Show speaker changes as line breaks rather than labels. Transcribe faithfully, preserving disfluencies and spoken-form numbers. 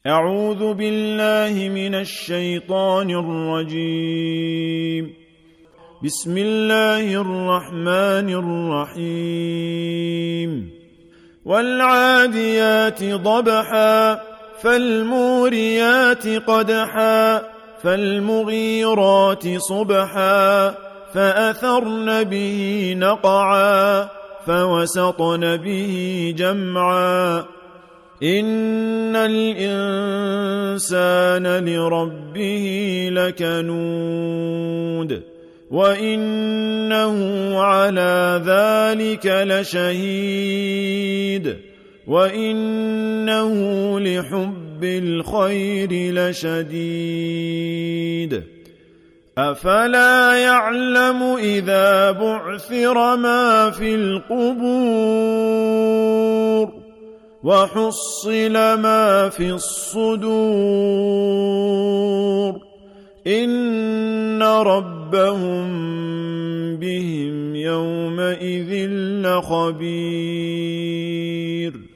أعوذ بالله من الشيطان الرجيم. بسم الله الرحمن الرحيم. والعاديات ضبحا فالموريات قدحا فالمغيرات صبحا فأثرن به نقعا فوسطن به جمعا إن الإنسان لربه لكنود وإنه على ذلك لشهيد وإنه لحب الخير لشديد أفلا يعلم إذا بعثر ما في القبور وحصل ما في الصدور إن ربهم بهم يومئذ لخبير.